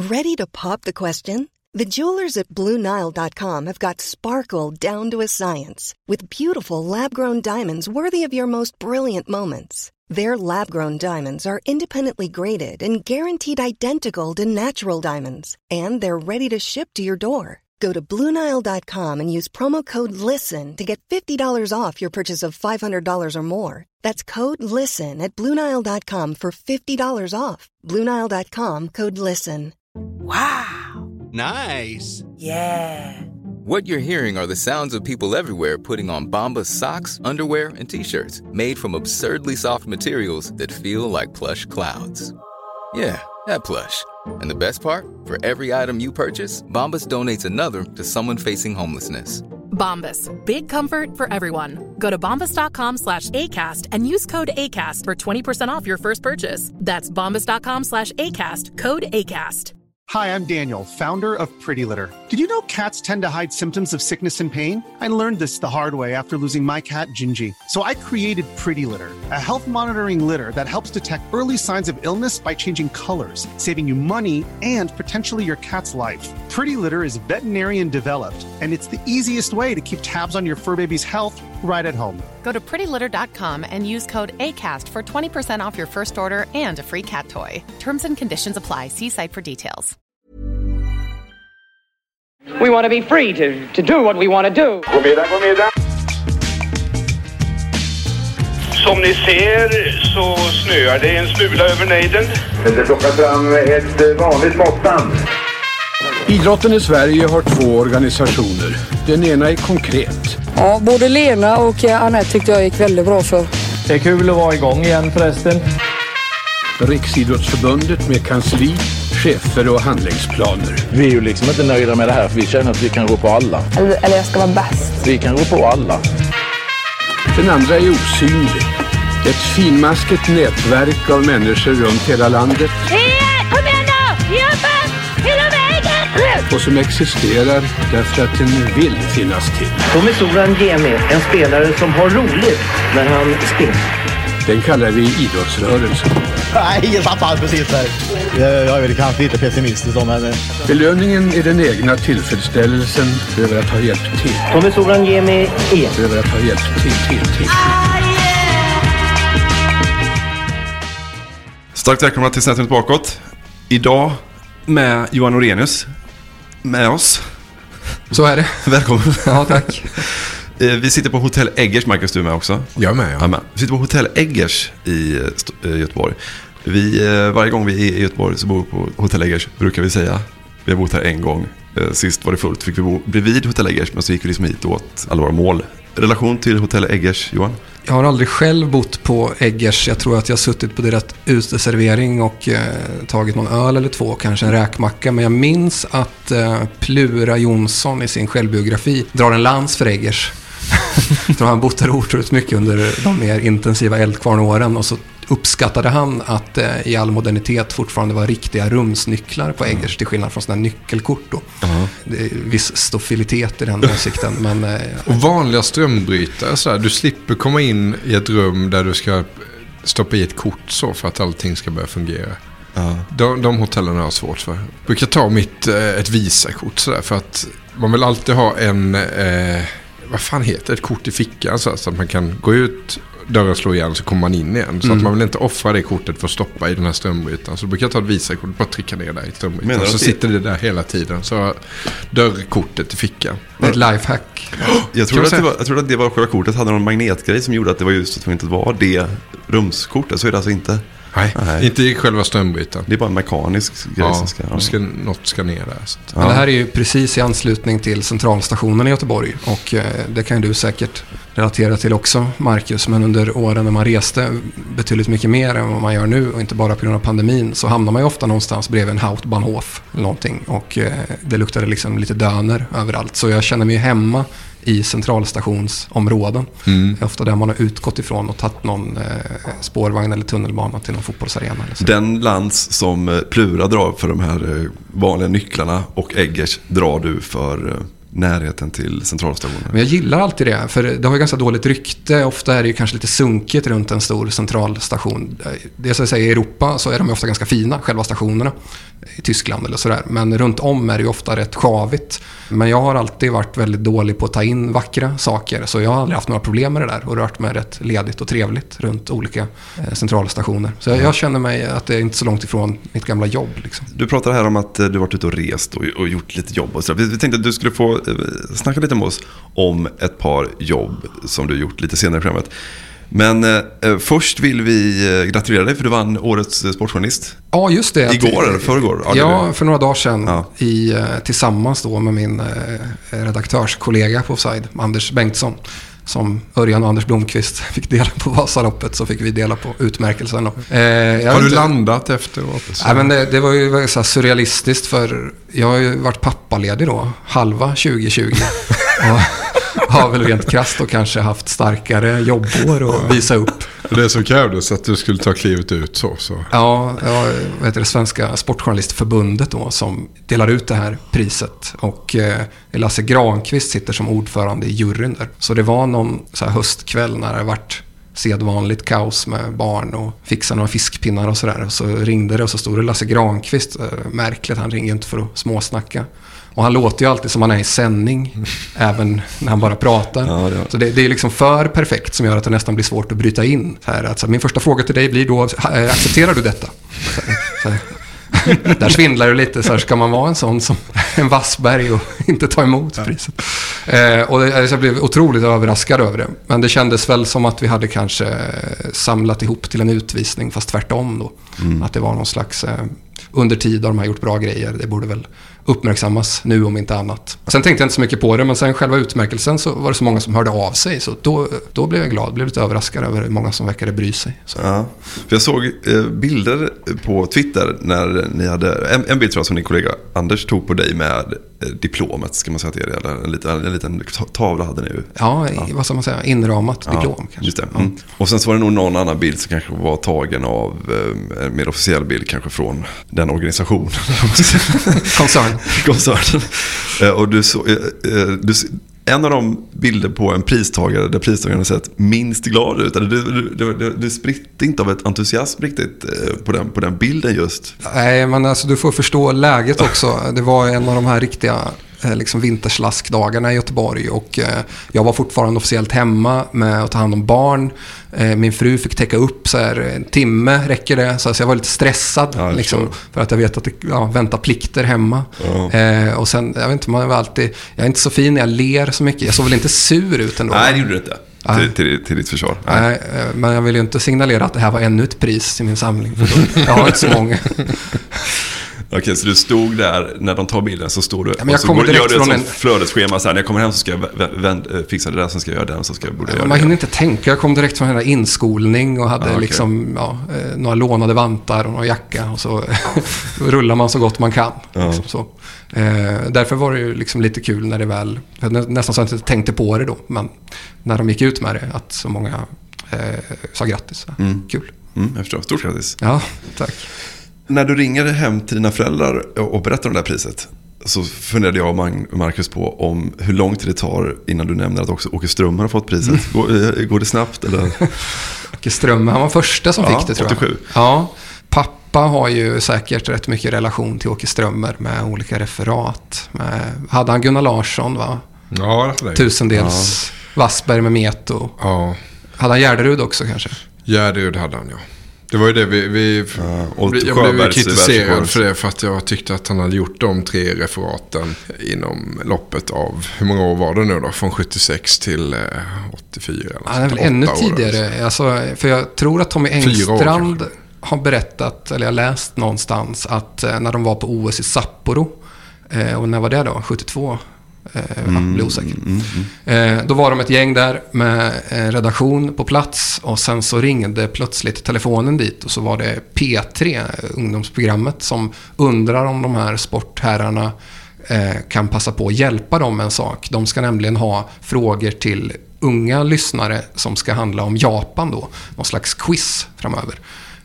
Ready to pop the question? The jewelers at BlueNile.com have got sparkle down to a science with beautiful lab-grown diamonds worthy of your most brilliant moments. Their lab-grown diamonds are independently graded and guaranteed identical to natural diamonds, and they're ready to ship to your door. Go to BlueNile.com and use promo code LISTEN to get $50 off your purchase of $500 or more. That's code LISTEN at BlueNile.com for $50 off. BlueNile.com, code LISTEN. Wow. Nice. Yeah. What you're hearing are the sounds of people everywhere putting on Bombas socks, underwear, and T-shirts made from absurdly soft materials that feel like plush clouds. Yeah, that plush. And the best part? For every item you purchase, Bombas donates another to someone facing homelessness. Bombas. Big comfort for everyone. Go to bombas.com/ACAST and use code ACAST for 20% off your first purchase. That's bombas.com/ACAST. Code ACAST. Hi, I'm Daniel, founder of Pretty Litter. Did you know cats tend to hide symptoms of sickness and pain? I learned this the hard way after losing my cat, Gingy. So I created Pretty Litter, a health monitoring litter that helps detect early signs of illness by changing colors, saving you money and potentially your cat's life. Pretty Litter is veterinarian developed, and it's the easiest way to keep tabs on your fur baby's health right at home. Go to prettylitter.com and use code ACAST for 20% off your first order and a free cat toy. Terms and conditions apply. See site for details. We want to be free to do what we want to do. God middag. Som ni ser så snöar det en smula över nejden. Det plockar fram ett vanligt måttband. Idrotten i Sverige har 2 organisationer. Den ena är Konkret. Ja, både Lena och Anette tyckte jag gick väldigt bra för. Det är kul att vara igång igen förresten. Riksidrottsförbundet med kansli, chefer och handlingsplaner. Vi är ju liksom inte nöjda med det här, för vi känner att vi kan gå på alla. Eller jag ska vara bäst. Vi kan gå på alla. Den andra är Osynlig. Ett finmaskigt nätverk av människor runt hela landet. Kom igen då! Jobba! Hela vägen! Och som existerar därför att den vill finnas till. Tommy Soran Gemi, en spelare som har roligt när han springer. Den kallar vi idrottsrörelsen. Nej, jag tappade precis där. Jag är väl kanske lite pessimistisk om henne. Belöningen är den egna tillfredsställelsen över att ha hjälpt till. Tommy Soran Gemi är. Över att ha hjälpt till. Starkt välkomna till Centrum bakåt. Idag med Johan Orenius med oss. Så är det. Välkommen. Ja, tack. Vi sitter på Hotell Eggers, Marcus, du är med också. Jag är med, ja. Med. Vi sitter på Hotell Eggers i Göteborg. Varje gång vi är i Göteborg så bor vi på Hotell Eggers, brukar vi säga. Vi har bott här en gång. Sist var det fullt, fick vi bo bredvid Hotell Eggers, men så gick vi liksom hit åt alla våra mål. Relation till Hotell Eggers, Johan? Jag har aldrig själv bott på Eggers. Jag tror att jag har suttit på deras uteservering och tagit någon öl eller 2, kanske en räkmacka. Men jag minns att Plura Jonsson i sin självbiografi drar en lans för Eggers. Jag tror han bott där otroligt mycket under de mer intensiva Eldkvarnåren, och så uppskattade han att i all modernitet fortfarande var riktiga rumsnycklar på Eggers, till skillnad från sådana nyckelkort då. Det är viss stofilitet i den åsikten. Men, och vanliga strömbrytare, så här, du slipper komma in i ett rum där du ska stoppa i ett kort så för att allting ska börja fungera. De hotellen har svårt för. Jag brukar ta ett Visa-kort så där, för att man vill alltid ha en vad fan heter ett kort i fickan, så att man kan gå ut, dörren slår igen, så kommer man in igen. Så att man vill inte offra det kortet för att stoppa i den här strömbrytaren. Så då brukar jag ta ett Visa-kort, bara trycka ner där i strömbrytaren. Så sitter det där hela tiden. Så dörrkortet i fickan. Ett lifehack. Jag tror att det var själva kortet hade någon magnetgrej som gjorde att det var just att inte var det rumskortet. Så är det alltså inte. Nej, inte i själva strömbrytaren. Det är bara en mekanisk grej som ska... något ska ner där. Så att, Men det här är ju precis i anslutning till centralstationen i Göteborg. Och det kan ju du säkert relatera till också, Marcus. Men under åren när man reste betydligt mycket mer än vad man gör nu, och inte bara på grund av pandemin, så hamnar man ju ofta någonstans bredvid en Hauptbahnhof eller någonting. Och det luktade liksom lite döner överallt. Så jag känner mig ju hemma i centralstationsområden. Ofta där man har utgått ifrån och tagit någon spårvagn eller tunnelbana till någon fotbollsarena. Eller så. Den lans som Plura drar för de här vanliga nycklarna och Eggers drar du för närheten till centralstationen. Men jag gillar alltid det, för det har ju ganska dåligt rykte. Ofta är det ju kanske lite sunkigt runt en stor centralstation. Det som jag säger, i Europa så är de ofta ganska fina, själva stationerna. I Tyskland eller sådär. Men runt om är det ju ofta rätt sjavigt. Men jag har alltid varit väldigt dålig på att ta in vackra saker. Så jag har aldrig haft några problem med det där. Och rört mig rätt ledigt och trevligt runt olika centralstationer. Så jag känner mig att det är inte så långt ifrån mitt gamla jobb. Liksom. Du pratar här om att du varit ute och rest och gjort lite jobb. Och så. Vi tänkte att du skulle få snacka lite med oss om ett par jobb som du gjort lite senare i programmet. Men först vill vi gratulera dig för du vann årets sportjournalist. Ja, just det. Igår eller förrgår? Ja, för några dagar sedan tillsammans då med min redaktörskollega på Offside, Anders Bengtsson. Som Örjan och Anders Blomqvist fick dela på Vasaloppet, så fick vi dela på utmärkelsen. Har du landat efteråt? Nej, men det var ju så surrealistiskt, för jag har ju varit pappaledig då, halva 2020. Och har väl rent krasst och kanske haft starkare jobbår att visa upp. Det som krävdes att du skulle ta klivet ut så. Ja, vad heter det, Svenska Sportjournalistförbundet då, som delar ut det här priset. Och Lasse Granqvist sitter som ordförande i juryn där. Så det var någon så här höstkväll när det varit sedvanligt kaos med barn och fixa några fiskpinnar och sådär. Så ringde det och så stod det Lasse Granqvist. Märkligt, han ringer inte för att småsnacka. Och han låter ju alltid som han är i sändning, även när han bara pratar. Ja. Så det är liksom för perfekt, som gör att det nästan blir svårt att bryta in. Så här, alltså, min första fråga till dig blir då, accepterar du detta? Så här. Där svindlar det lite, så här, ska man vara en sån som en Wassberg och inte ta emot priset? Och jag blev otroligt överraskad över det. Men det kändes väl som att vi hade kanske samlat ihop till en utvisning, fast tvärtom då. Att det var någon slags under tid har de här gjort bra grejer. Det borde väl uppmärksammas nu om inte annat. Sen tänkte jag inte så mycket på det, men sen själva utmärkelsen så var det så många som hörde av sig. Så då blev jag glad, blev lite överraskad över hur många som verkade bry sig. Så. Ja, för jag såg bilder på Twitter när ni hade en bild tror jag som din kollega Anders tog på dig med diplomet, ska man säga till er, eller en liten tavla hade ni ju. Ja, vad ska man säga, inramat diplom kanske. Just det. Mm. Och sen så var det nog någon annan bild som kanske var tagen av en mer officiell bild kanske från den organisationen. Koncernen. Och en av de bilder på en pristagare där pristagaren har sett minst glad ut. Du spritt inte av ett entusiasm riktigt på den bilden just. Nej, men alltså, du får förstå läget också. Det var en av de här riktiga liksom vinterslaskdagarna i Göteborg, och jag var fortfarande officiellt hemma med att ta hand om barn. Min fru fick täcka upp så här, en timme räcker det, så jag var lite stressad liksom, för att jag vet att det väntar plikter hemma. Och sen, jag vet inte, man är alltid, jag är inte så fin när jag ler så mycket. Jag såg väl inte sur ut ändå. Nej, det gjorde du inte. Till ditt försvar. Nej, men jag vill ju inte signalera att det här var ännu ett pris i min samling, för jag har inte så många. Okej, så du stod där, när de tar bilden så står du och så gör du ett flödesschema så här, när jag kommer hem så ska jag fixa det där, så ska jag göra den, så ska jag borde göra man hinner inte tänka, jag kom direkt från den här inskolning och hade liksom några lånade vantar och någon jacka, och så rullar man så gott man kan. Liksom, så. Därför var det ju liksom lite kul när det väl, nästan så att jag inte tänkte på det då, men när de gick ut med det, att så många sa grattis. Kul. Jag förstår, stort grattis. Ja, tack. När du ringer hem till dina föräldrar och berättar om det här priset, så funderade jag och Marcus på om hur lång tid det tar innan du nämner att också Åke Strömmer har fått priset. Går det snabbt? Eller? Åke Strömmer, han var första som fick det, tror jag. 87. Ja, pappa har ju säkert rätt mycket relation till Åke Strömmer med olika referat. Hade han Gunnar Larsson, va? Ja, det är det. Tusendels Wassberg med Meto. Ja. Hade han Gärderud också kanske? Gärderud hade han, ja. Det var ju det jag blev kritiserad för det, för att jag tyckte att han hade gjort de 3 referaten inom loppet av, hur många år var det nu då? Från 76 till 84. Han är väl ännu tidigare. Alltså, för jag tror att Tommy Engstrand har berättat, eller jag läst någonstans, att när de var på OS i Sapporo, och när var det då? 72? Blir osäker. Då var de ett gäng där med redaktion på plats, och sen så ringde plötsligt telefonen dit, och så var det P3, ungdomsprogrammet, som undrar om de här sportherrarna kan passa på att hjälpa dem med en sak. De ska nämligen ha frågor till unga lyssnare som ska handla om Japan då, någon slags quiz framöver.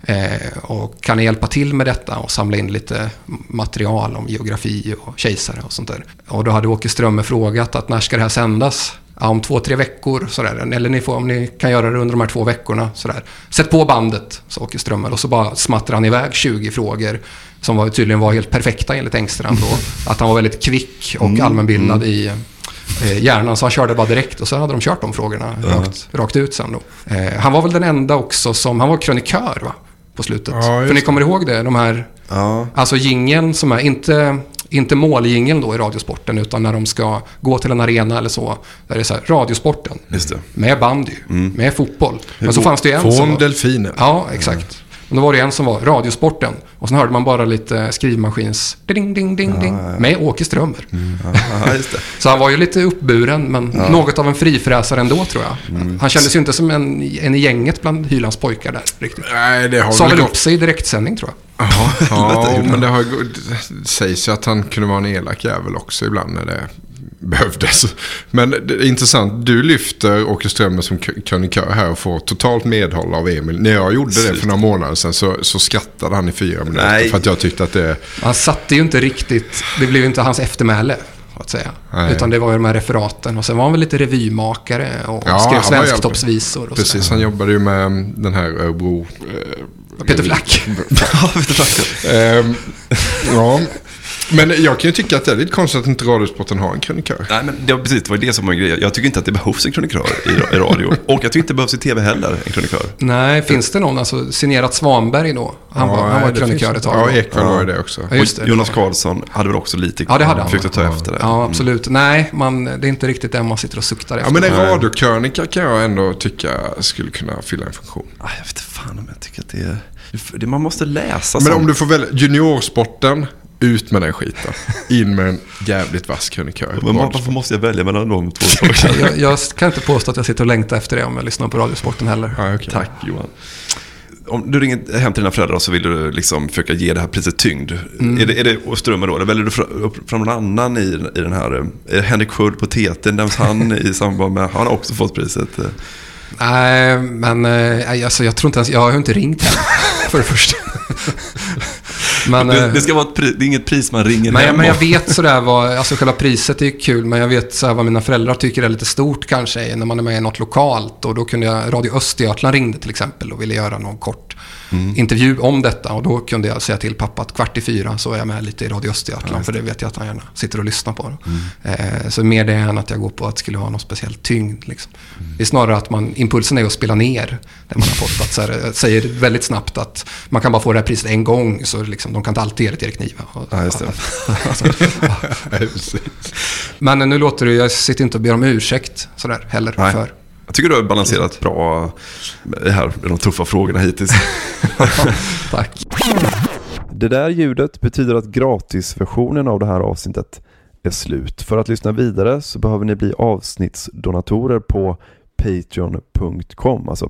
och kan hjälpa till med detta och samla in lite material om geografi och kejsare och sånt där. Och då hade Åke Strömme frågat att när ska det här sändas? Ja, om 2-3 veckor sådär. Eller om ni kan göra det under de här 2 veckorna sådär. Sätt på bandet, sa Åke Strömme. Och så bara smattrar han iväg 20 frågor som tydligen var helt perfekta enligt Engstrand då. Att han var väldigt kvick och allmänbildad i hjärnan, så han körde bara direkt och så hade de kört de frågorna rakt ut sen då. Han var väl den enda också som, han var krönikör va, på slutet. För ni kommer ihåg det, de här, alltså jingeln som är inte måljingeln då i Radiosporten, utan när de ska gå till en arena eller så, där det är så här, Radiosporten. Just det. Med bandy, med fotboll. Men så fanns det ju en som var, delfiner. Ja, exakt. Och då var det en som var Radiosporten. Och sen hörde man bara lite skrivmaskins ding, ding, ding, ding, med Åke Strömmer. Just det. Så han var ju lite uppburen, men något av en frifräsare ändå, tror jag. Han kändes ju inte som en i gänget bland Hylands pojkar där, riktigt. Nej, det har sa väl upp sig i direktsändning, tror jag. Ja, men det sägs ju att han kunde vara en elak jävel också ibland när det behövdes. Men det är intressant, du lyfter Åke Strömmer som krönikör här och får totalt medhåll av Emil. När jag gjorde det för några månader sedan så skrattade han i 4 minuter för att jag tyckte att det... Han satte ju inte riktigt, det blev ju inte hans eftermäle att säga. Nej. Utan det var ju de här referaten. Och sen var han väl lite revymakare och skrev svensktoppsvisor. Och precis, han jobbade ju med den här Örebro... Peter Flack. Ja. Men jag kan ju tycka att det är lite konstigt att inte Radiosporten har en krönikör. Nej, men det var det som var en grej. Jag tycker inte att det behövs en krönikör i radio. Och jag tycker inte det behövs i tv heller, en krönikör. Nej, finns det någon? Alltså, signerat Svanberg då? Han var krönikör ett tag. Ja, Ekvall var ju det också. Ja, just det. Jonas Karlsson hade väl också lite... Ja, det hade han. Försökte ta efter det. Ja, absolut. Nej, det är inte riktigt det man sitter och suktar efter. Ja, men en radiokrönika kan jag ändå tycka skulle kunna fylla en funktion. Jag vet fan om jag tycker att det man måste läsa. Men om du får välja juniorsporten, ut med den skiten. In med en jävligt vass krönikör. Men varför måste jag välja mellan de 2 sakerna? jag kan inte påstå att jag sitter och längtar efter det om jag lyssnar på Radiosporten heller. Ja, okay. Tack Johan. Om du ringer hem till dina föräldrar så vill du liksom försöka ge det här priset tyngd. Är det Strömmer då? Eller väljer du fram någon annan i den här? Är det Henrik Sköld på TT? Nämns han i samband med... Han har också fått priset. Nej, men alltså, jag tror inte ens... Jag har ju inte ringt hem för det första. Men, det ska vara det är inget pris man ringer hem. Men jag vet sådär vad... Alltså själva priset är kul, men jag vet såhär vad mina föräldrar tycker är lite stort kanske när man är med i något lokalt. Och då kunde jag... Radio Östergötland ringde till exempel och ville göra någon kort intervju om detta. Och då kunde jag säga till pappa att 3:15 så är jag med lite i Radio Östergötland. För det vet jag att han gärna sitter och lyssnar på. Så mer det än att jag går på att skulle ha någon speciell tyngd. Liksom. Det är snarare att impulsen är att spela ner det man har fått. Att så här, säger väldigt snabbt att man kan bara få det här priset en gång. Så liksom, de kan inte alltid ge det till Erik Niva. Men nu låter det, jag sitter inte och ber om ursäkt sådär heller. För. Jag tycker du har balanserat bra de tuffa frågorna hittills. Tack. Det där ljudet betyder att gratisversionen av det här avsnittet är slut. För att lyssna vidare så behöver ni bli avsnittsdonatorer på patreon.com. Alltså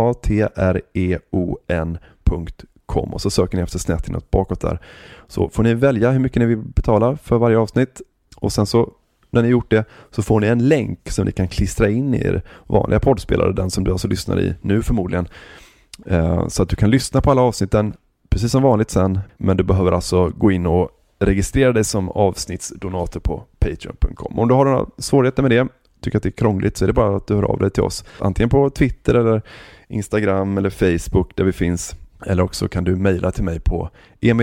patreon.com. Och så söker ni efter Snett bakåt där. Så får ni välja hur mycket ni vill betala för varje avsnitt. Och sen så när ni gjort det så får ni en länk som ni kan klistra in i er vanliga poddspelare, den som du alltså lyssnar i nu förmodligen. Så att du kan lyssna på alla avsnitten precis som vanligt sen, men du behöver alltså gå in och registrera dig som avsnittsdonator på patreon.com. Om du har några svårigheter med det, tycker att det är krångligt, så är det bara att du hör av dig till oss. Antingen på Twitter eller Instagram eller Facebook där vi finns. Eller också kan du mejla till mig på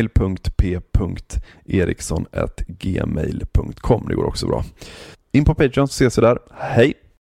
emil.p.eriksson@gmail.com. Det går också bra. In på Patreon så ses vi där. Hej!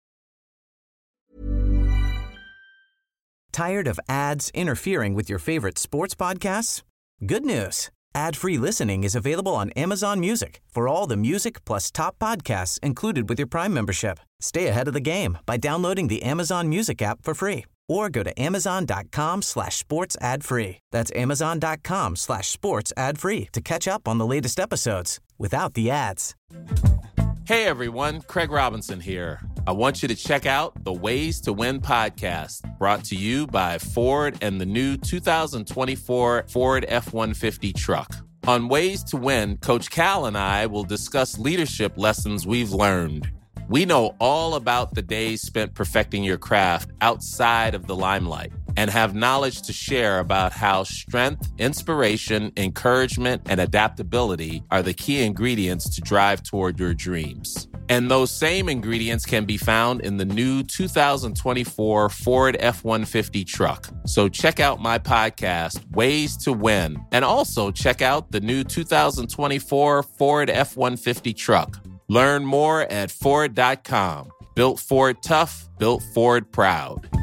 Tired of ads interfering with your favorite sports podcasts? Good news. Ad-free listening is available on Amazon Music for all the music plus top podcasts included with your Prime membership. Stay ahead of the game by downloading the Amazon Music app for free. Or go to amazon.com/sports ad free. That's amazon.com/sports ad free to catch up on the latest episodes without the ads. Hey everyone, Craig Robinson here. I want you to check out the Ways to Win podcast, brought to you by Ford and the new 2024 Ford F-150 truck. On Ways to Win, Coach Cal and I will discuss leadership lessons we've learned. We know all about the days spent perfecting your craft outside of the limelight. and have knowledge to share about how strength, inspiration, encouragement, and adaptability are the key ingredients to drive toward your dreams. And those same ingredients can be found in the new 2024 Ford F-150 truck. So check out my podcast, Ways to Win, and also check out the new 2024 Ford F-150 truck. Learn more at Ford.com. Built Ford tough, built Ford proud.